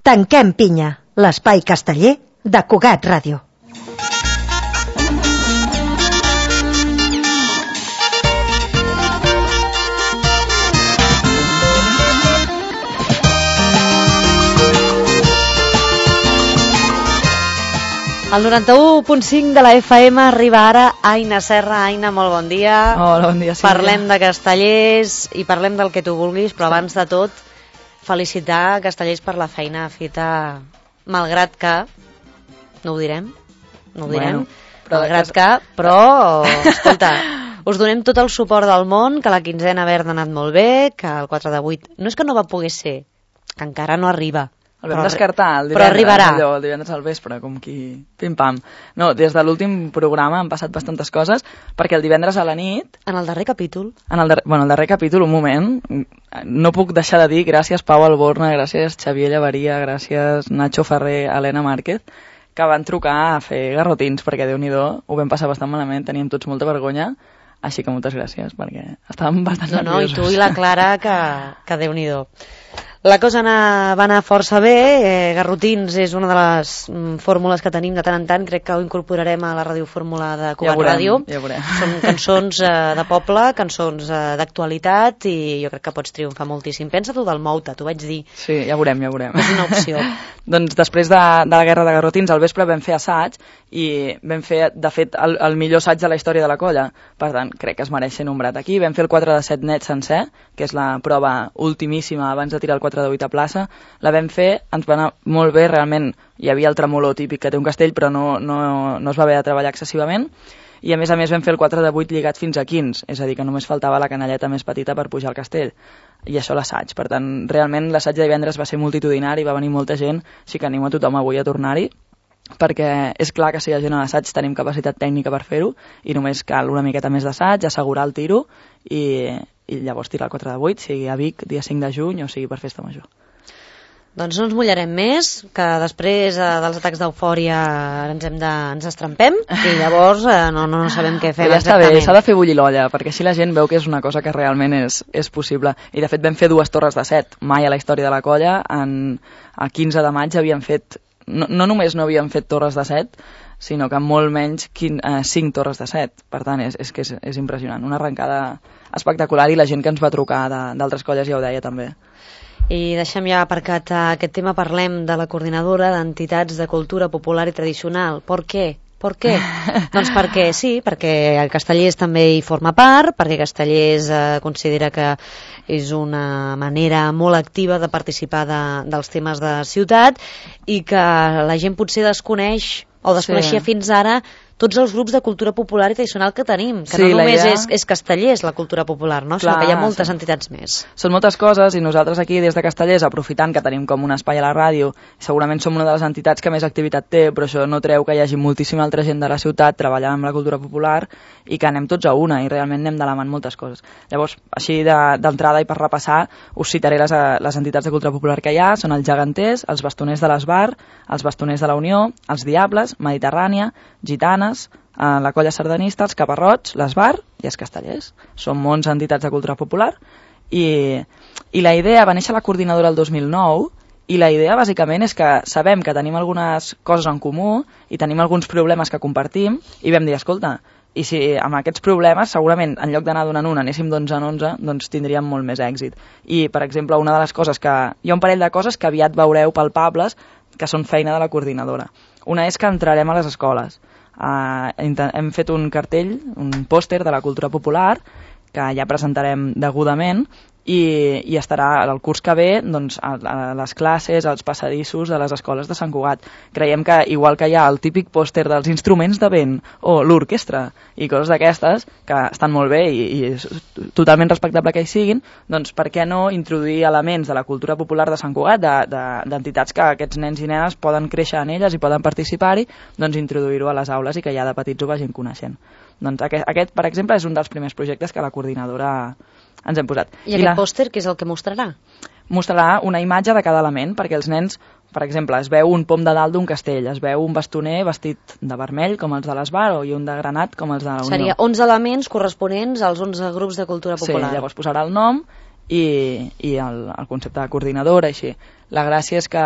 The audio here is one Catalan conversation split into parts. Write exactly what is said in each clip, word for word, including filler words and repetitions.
Tanquem pinya, l'espai casteller de Cugat Ràdio. El noranta-u punt cinc de la F M arriba ara. Aina Serra. Aina, molt bon dia. Hola, bon dia. Sí, parlem de Castellers i parlem del que tu vulguis, però abans de tot, felicitar Castellers per la feina feta, malgrat que... No ho direm? No ho direm? Bueno, però malgrat que... Però, escolta, us donem tot el suport del món, que la quinzena verda ha anat molt bé, que el quatre de vuit... No és que no va poder ser, que encara no arriba. El vam descartar el divendres, però arribarà. Allò, el divendres al vespre, com qui... Pim-pam. No, des de l'últim programa han passat bastantes coses, perquè el divendres a la nit... En el darrer capítol... En el, dar... bueno, el darrer capítol, un moment, no puc deixar de dir gràcies Pau Alborna, gràcies Xavier Llavaria, gràcies Nacho Ferrer, Helena Márquez, que van trucar a fer garrotins, perquè Déu-n'hi-do, ho vam passar bastant malament, teníem tots molta vergonya, així que moltes gràcies, perquè estàvem bastant no, no, nerviosos. I tu i la Clara, que, que Déu-n'hi-do. La cosa anar, va anar força bé, eh, garrotins és una de les mm, fórmules que tenim de tant en tant, crec que ho incorporarem a la radiofórmula de Cugat ja veurem, Ràdio. Ja veurem. Són cançons eh, de poble, cançons eh, d'actualitat i jo crec que pots triomfar moltíssim. Pensa tu del Mouta, t'ho vaig dir. Sí, ja veurem, ja veurem. És una opció. Doncs després de, de la guerra de garrotins, al vespre vam fer assaig i vam fer, de fet, el, el millor assaig de la història de la colla. Per tant, crec que es mereix ser nombrat aquí. Vam fer el quatre de set net sencer, que és la prova ultimíssima abans de tirar el quatre de vuit a plaça. La vam fer, ens va anar molt bé, realment hi havia el tremolor típic que té un castell, però no, no, no es va haver de treballar excessivament. I a més a més vam fer el quatre de vuit lligat fins a quinze, és a dir, que només faltava la canalleta més petita per pujar al castell. I això l'assaig. Per tant, realment l'assaig de divendres va ser multitudinari, va venir molta gent, així que animo a tothom avui a tornar-hi, perquè és clar que si hi ha gent a l'assaig tenim capacitat tècnica per fer-ho i només cal una miqueta més d'assaig, assegurar el tiro i, i llavors tirar el quatre de vuit, sigui a Vic, dia cinc de juny o sigui per festa major. Doncs no ens mullarem més, que després eh, dels atacs d'eufòria ens hem de, ens estrempem i llavors eh, no, no, no sabem què fem ja exactament. Està bé, s'ha de fer bullir l'olla, perquè així la gent veu que és una cosa que realment és, és possible. I de fet vam fer dues torres de set. Mai a la història de la colla, en, a quinze de maig havíem fet, no, no només no havíem fet torres de set, sinó que molt menys quin, eh, cinc torres de set. Per tant, és, és que és, és impressionant. Una arrencada espectacular i la gent que ens va trucar d'altres colles ja ho deia també. I deixem ja aparcat aquest tema, parlem de la coordinadora d'entitats de cultura popular i tradicional. Per què? Per què? Doncs perquè sí, perquè Castellers també hi forma part, perquè Castellers eh, considera que és una manera molt activa de participar de, dels temes de ciutat i que la gent potser desconeix o desconeixia sí. fins ara tots els grups de cultura popular i tradicional que tenim, que sí, no només idea... és, és Castellers la cultura popular, no? Clar, sinó que hi ha moltes sí. entitats més. Són moltes coses i nosaltres aquí des de Castellers, aprofitant que tenim com un espai a la ràdio, segurament som una de les entitats que més activitat té, però això no treu que hi hagi moltíssima altra gent de la ciutat treballant amb la cultura popular i que anem tots a una i realment anem de la mà en moltes coses. Llavors, així d'entrada de, i per repassar, us citaré les, les entitats de cultura popular que hi ha, són els Geganters, els Bastoners de l'Esbar, els Bastoners de la Unió, els Diables, Mediterrània, Gitanes, eh, la colla sardanista, els Caparrots, l'Esbar i els Castellers. Som onze entitats de cultura popular i, i la idea va néixer a la coordinadora el dos mil nou i la idea bàsicament és que sabem que tenim algunes coses en comú i tenim alguns problemes que compartim i vam dir, escolta, i si amb aquests problemes segurament en lloc d'anar donant un anéssim d'onze en onze, doncs tindríem molt més èxit. I, per exemple, una de les coses que... Hi ha un parell de coses que aviat veureu palpables que són feina de la coordinadora. Una és que entrarem a les escoles. Uh, hem fet un cartell, un pòster de la cultura popular que ja presentarem degudament i, i estarà el curs que ve doncs, a, a les classes, als passadissos de les escoles de Sant Cugat. Creiem que igual que hi ha el típic pòster dels instruments de vent o l'orquestra i coses d'aquestes que estan molt bé i, i és totalment respectable que hi siguin, doncs per què no introduir elements de la cultura popular de Sant Cugat, d'entitats de, de, que aquests nens i nenes poden créixer en elles i poden participar-hi, doncs introduir-ho a les aules i que ja de petits ho vagin coneixent. Doncs aquest, aquest, per exemple, és un dels primers projectes que la coordinadora ens hem posat. I, I aquest la... pòster què és el que mostrarà? Mostrarà una imatge de cada element, perquè els nens, per exemple, es veu un pom de dalt d'un castell, es veu un bastoner vestit de vermell, com els de l'Esbar, i un de granat, com els de la Unió. Seria onze elements corresponents als onze grups de cultura popular. Sí, llavors posarà el nom i, i el, el concepte de coordinadora, així. La gràcia és que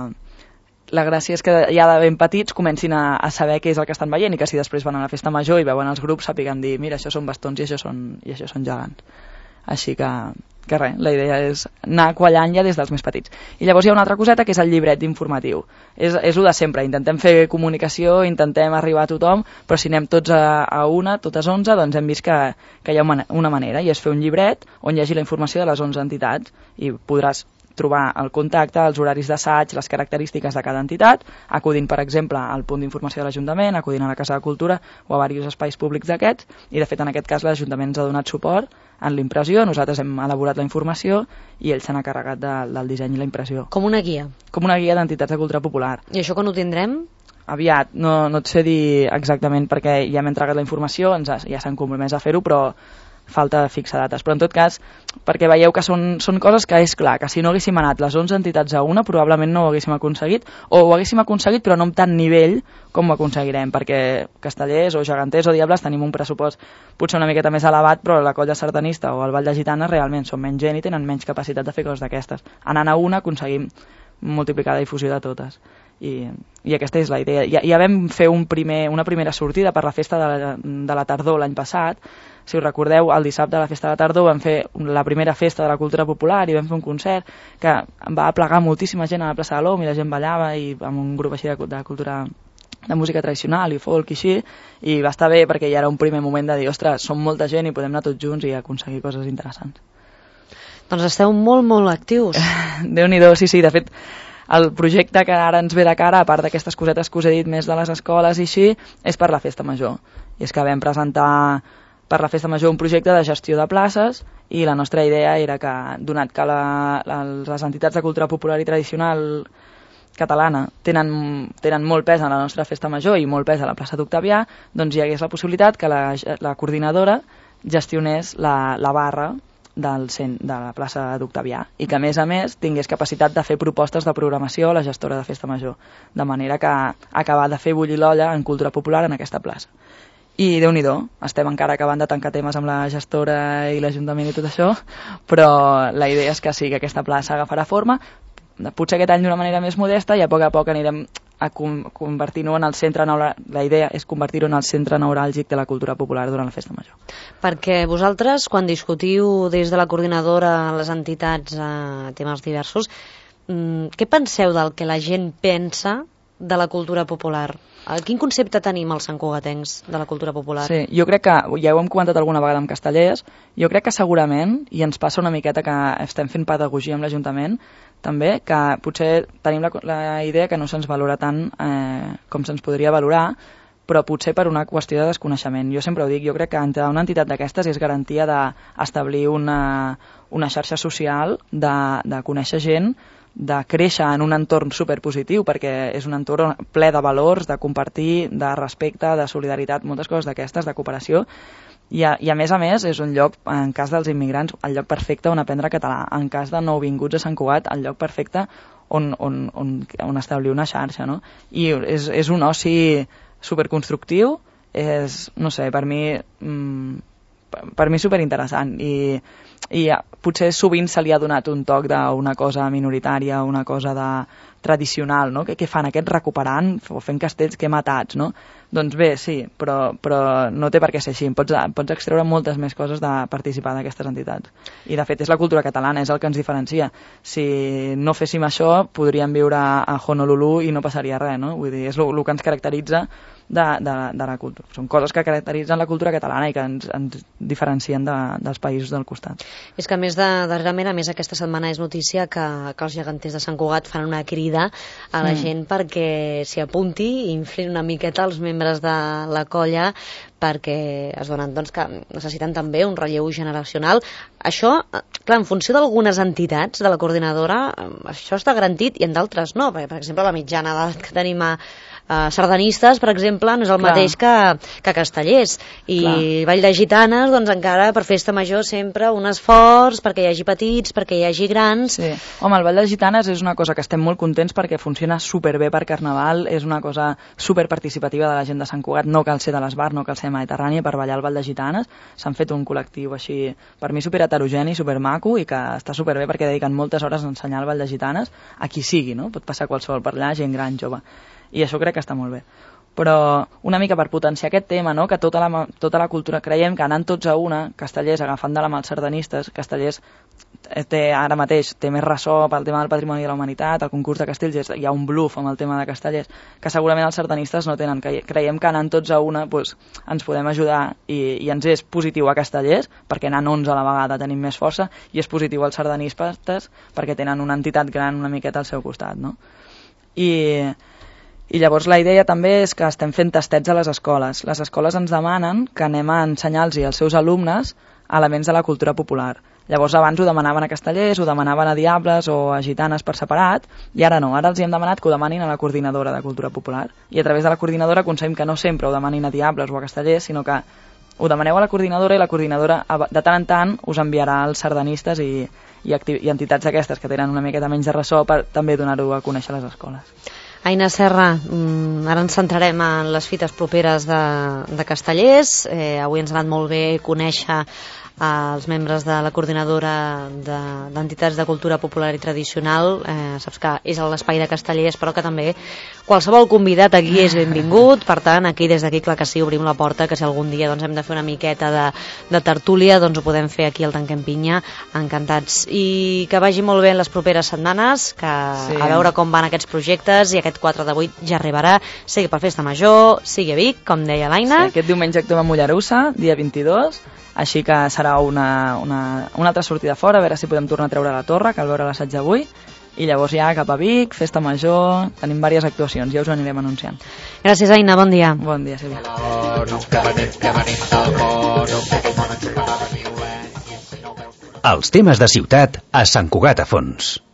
la gràcia és que ja de ben petits comencin a, a saber què és el que estan veient i que si després van a la festa major i veuen els grups sàpiguen dir, mira, això són bastons i això són, i això són gegants. Així que, que res, la idea és anar quallant ja des dels més petits. I llavors hi ha una altra coseta que és el llibret informatiu. És, és el de sempre, intentem fer comunicació, intentem arribar a tothom, però si anem tots a, a una, totes onze, doncs hem vist que, que hi ha una, una manera, i és fer un llibret on hi hagi la informació de les onze entitats, i podràs trobar el contacte, els horaris d'assaig, les característiques de cada entitat, acudint, per exemple, al punt d'informació de l'Ajuntament, acudint a la Casa de Cultura o a diversos espais públics d'aquests, i de fet en aquest cas l'Ajuntament ens ha donat suport en l'impressió, nosaltres hem elaborat la informació i ells s'han encarregat de, del disseny i la impressió. Com una guia? Com una guia d'entitats de cultura popular. I això quan ho tindrem? Aviat, no, no et sé dir exactament perquè ja hem entregat la informació, ens ha, ja s'han compromès a fer-ho, però falta fixar dates, però en tot cas perquè veieu que són, són coses que és clar que si no haguéssim anat les onze entitats a una probablement no ho haguéssim aconseguit, o ho haguéssim aconseguit però no amb tant nivell com ho aconseguirem, perquè Castellers o Geganters o Diables tenim un pressupost potser una miqueta més elevat, però la colla sardanista o el Vall de Gitanes realment són menys gent i tenen menys capacitat de fer coses d'aquestes. Anant a una aconseguim multiplicar la difusió de totes. I, i aquesta és la idea. Ja, ja vam fer un primer, una primera sortida per la festa de la, de la tardor l'any passat. Si us recordeu, el dissabte de la festa de la tardor vam fer la primera festa de la cultura popular i vam fer un concert que va aplegar moltíssima gent a la plaça de l'Om i la gent ballava i amb un grup així de, de cultura de música tradicional i folk i així, i va estar bé perquè ja era un primer moment de dir, ostres, som molta gent i podem anar tots junts i aconseguir coses interessants. Doncs esteu molt, molt actius. Déu-n'hi-do, sí, sí, de fet el projecte que ara ens ve de cara, a part d'aquestes cosetes que us he dit més de les escoles i així, és per la festa major. I és que vam presentar per la festa major un projecte de gestió de places i la nostra idea era que, donat que la, la, les entitats de cultura popular i tradicional catalana tenen, tenen molt pes en la nostra festa major i molt pes a la plaça d'Octavià, doncs hi hagués la possibilitat que la, la coordinadora gestionés la, la barra del cent, de la plaça d'Octavià i que a més a més tingués capacitat de fer propostes de programació a la gestora de festa major, de manera que acabar de fer bullir l'olla en cultura popular en aquesta plaça. I Déu-n'hi-do, estem encara acabant de tancar temes amb la gestora i l'Ajuntament i tot això, però la idea és que sí, que aquesta plaça agafarà forma, potser aquest any d'una manera més modesta i a poc a poc anirem a convertir-ho en el centre, la idea és convertir-ho en el centre neuràlgic de la cultura popular durant la festa major. Perquè vosaltres, quan discutiu des de la coordinadora a les entitats a temes diversos, què penseu del que la gent pensa de la cultura popular? Quin concepte tenim els santcugatencs de la cultura popular? Sí, jo crec que, ja ho hem comentat alguna vegada amb Castellers, jo crec que segurament, i ens passa una miqueta que estem fent pedagogia amb l'Ajuntament, també, que potser tenim la, la idea que no se'ns valora tant eh, com se'ns podria valorar, però potser per una qüestió de desconeixement. Jo sempre ho dic, jo crec que entrar a una entitat d'aquestes és garantia d'establir una, una xarxa social, de, de conèixer gent, de créixer en un entorn superpositiu, perquè és un entorn ple de valors, de compartir, de respecte, de solidaritat, moltes coses d'aquestes, de cooperació, i a, i a més a més és un lloc, en cas dels immigrants, el lloc perfecte on aprendre català, en cas de nouvinguts a Sant Cugat, el lloc perfecte on, on, on, on establir una xarxa, no? I és, és un oci superconstructiu, és, no sé, per mi mmm, per mi superinteressant i, i potser sovint se li ha donat un toc d'una cosa minoritària, una cosa de tradicional, no? Que, que fan aquests recuperant o fent castells que matats, no? Doncs bé, sí, però, però no té per què ser així. Pots, pots extreure moltes més coses de participar d'aquestes entitats. I de fet és la cultura catalana, és el que ens diferencia. Si no féssim això, podríem viure a Honolulu i no passaria res, no? Vull dir, és el que ens caracteritza de, de, de la cultura. Són coses que caracteritzen la cultura catalana i que ens, ens diferencien de, dels països del costat. És que a més de, darrerament, a més aquesta setmana és notícia que, que els geganters de Sant Cugat fan una crida a la mm. gent perquè s'hi apunti i inflin una miqueta els membres de la colla perquè es donen doncs, que necessiten també un relleu generacional. Això, clar, en funció d'algunes entitats de la coordinadora, això està garantit i en d'altres no. Per exemple, la mitjana d'edat que tenim a, uh, sardanistes, per exemple, no és el Clar. mateix que, que Castellers. I Clar. Vall de Gitanes, doncs encara per festa major sempre un esforç perquè hi hagi petits, perquè hi hagi grans. Sí. Home, el Vall de Gitanes és una cosa que estem molt contents perquè funciona superbé per Carnaval, és una cosa superparticipativa de la gent de Sant Cugat, no cal ser de l'Esbar, no cal ser Mediterrània per ballar al Vall de Gitanes. S'han fet un col·lectiu així, per mi super heterogeni, super maco i que està superbé perquè dediquen moltes hores a ensenyar el Vall de Gitanes a qui sigui, no? Pot passar qualsevol per allà, gent gran, jove. I això crec que està molt bé. Però una mica per potenciar aquest tema, no? Que tota la, tota la cultura, creiem que anant tots a una, Castellers agafant de la mà els sardanistes, Castellers té ara mateix té més ressò pel tema del patrimoni de la humanitat, el concurs de castells, hi ha un bluff amb el tema de Castellers, que segurament els sardanistes no tenen. Creiem que anant tots a una doncs, ens podem ajudar i, i ens és positiu a Castellers, perquè anant onze a la vegada tenim més força, i és positiu als sardanistes perquè tenen una entitat gran una miqueta al seu costat, no? I... I llavors la idea també és que estem fent tastets a les escoles. Les escoles ens demanen que anem a ensenyar-los als seus alumnes elements de la cultura popular. Llavors abans ho demanaven a Castellers, ho demanaven a Diables o a Gitanes per separat, i ara no, ara els hi hem demanat que ho demanin a la coordinadora de cultura popular. I a través de la coordinadora aconseguim que no sempre ho demanin a Diables o a Castellers, sinó que ho demaneu a la coordinadora i la coordinadora de tant en tant us enviarà als sardanistes i, i, i entitats d'aquestes que tenen una miqueta menys de ressò per també donar-ho a conèixer a les escoles. Aina Serra, ara ens centrarem en les fites properes de, de Castellers. Eh, avui ens ha anat molt bé conèixer els membres de la coordinadora d'entitats de, de cultura popular i tradicional. Eh, saps que és a l'espai de Castellers, però que també qualsevol convidat aquí és benvingut. Per tant, aquí des d'aquí, clar que sí, obrim la porta, que si algun dia doncs, hem de fer una miqueta de, de tertúlia, doncs ho podem fer aquí al Tanquem Pinya. Encantats. I que vagi molt bé en les properes setmanes, que sí. A veure com van aquests projectes, i aquest quatre de vuit ja arribarà, sigui per Festa Major, sigui a Vic, com deia l'Aina. Sí, aquest diumenge actuem a Mollerussa, dia vint-i-dos, així que serà una, una, una altra sortida fora, a veure si podem tornar a treure la torre, cal veure l'assaig d'avui, i llavors ja cap a Vic, Festa Major, tenim diverses actuacions, ja us ho anirem anunciant. Gràcies, Aina, bon dia. Bon dia, Sílvia. Els temes de ciutat a Sant Cugat a Fons.